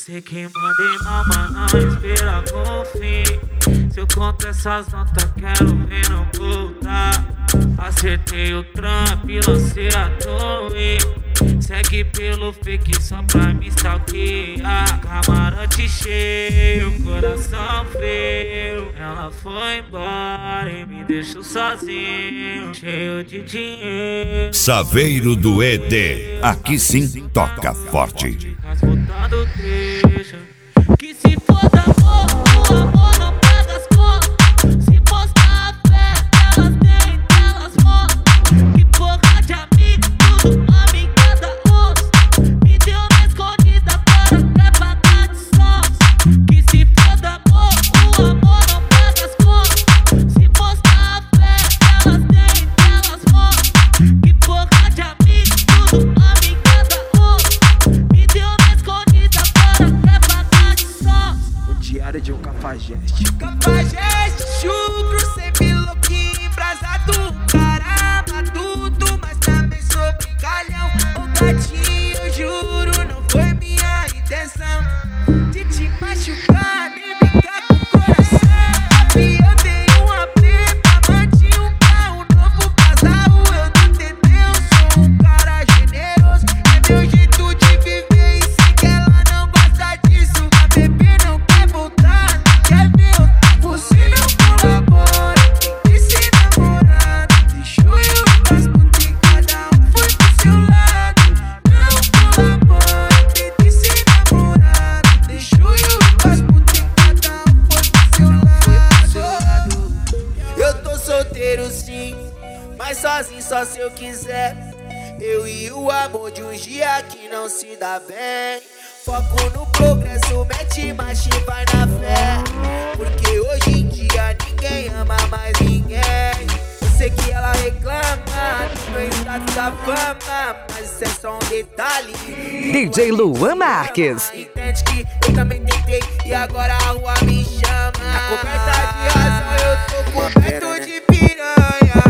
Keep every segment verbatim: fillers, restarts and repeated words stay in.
Sei que mandei mal, mas não espera com fim. Se eu conto essas notas, quero ver não voltar. Acertei o trampo e lancei a torre. Segue pelo fake só pra me stalkear. Camarote cheio, coração frio. Ela foi embora e me deixou sozinho, cheio de dinheiro. Saveiro do E D, aqui sim toca forte. Voltando trecho, que se foda amor, o amor não paga as contas. Se postar a fé, elas têm, elas mostram. Que porra de amigo, tudo amiga da onça. Me deu na escondida, agora quer pagar de sócio. Que se foda amor, o amor não paga as contas. Se postar a fé, elas têm, elas mostram. Que porra de amigo, tudo amiga da onça. Me deu na escondida, agora quer pagar de sócio. O diário de um cafajeste. Cafajeste, chucro, sempre louquinho, embrasado. Caramba, tudo, mas também sou brincalhão. Ô gatinho, eu juro, não foi minha intenção de te machucar, nem brincar com o coração. E eu tenho uma preta, mantinha um carro novo, casal. Eu não tentei, eu sou um cara generoso. É meu jeito de viver e sei que ela não gosta disso. A bebê não quer voltar, não quer ver eu. Você não colabora, tem que ser namorado. Deixou eu em paz porque cada um foi pro seu lado. Não colabora, tem que ser namorado. Deixou eu em paz porque cada um foi pro seu lado. Eu tô solteiro sim, mas sozinho só se eu quiser. Eu e o amor de um dia que não se dá bem. Foco no progresso, mete marcha e vai na fé. Porque hoje em dia ninguém ama mais ninguém. Eu sei que ela reclama do meu status da fama, mas isso é só um detalhe. D J Luan Marques. Entende que eu também tentei e agora a rua me chama. A coberta de razão, eu tô coberto de piranha.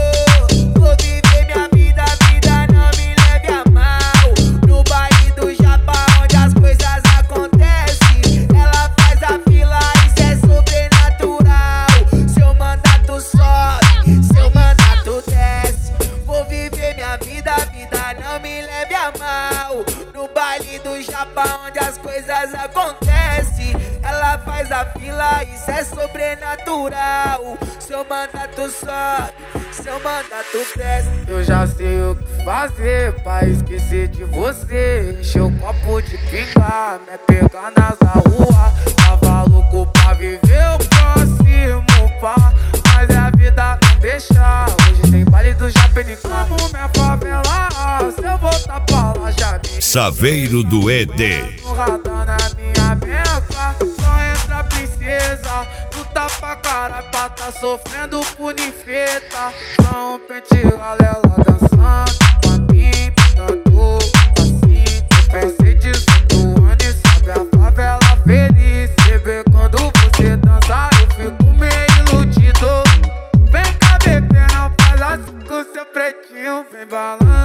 Oh, vou viver minha vida, a vida não me leve a mal. No baile do Japa, onde as coisas acontecem, ela faz a fila, isso é sobrenatural. Seu mandato sobe, seu mandato desce. Vou viver minha vida, a vida não me leve a mal. No baile do Japa, onde as coisas acontecem, ela faz a fila, isso é sobrenatural. Seu mandato sobe, seu mandato desce. Eu já sei o que fazer pra esquecer de você. Encher o copo de pinga, me pegar nas rua. Tava louco pra viver o próximo pá, mas é a vida não deixa. Hoje tem baile do Japeni, como minha favela. Se eu voltar pra lá já me Saveiro do E D. no radar na minha benção, só entra princesa. Tu tá pra cara pra tá sofrendo por ninfeta. Só um pente galela dançando com a mim, tanto assim. Eu pensei dezoito anos e sabe a favela feliz. Você vê quando você dança, eu fico meio iludido. Vem cá, bebê, não faz assim com seu pretinho. Vem balando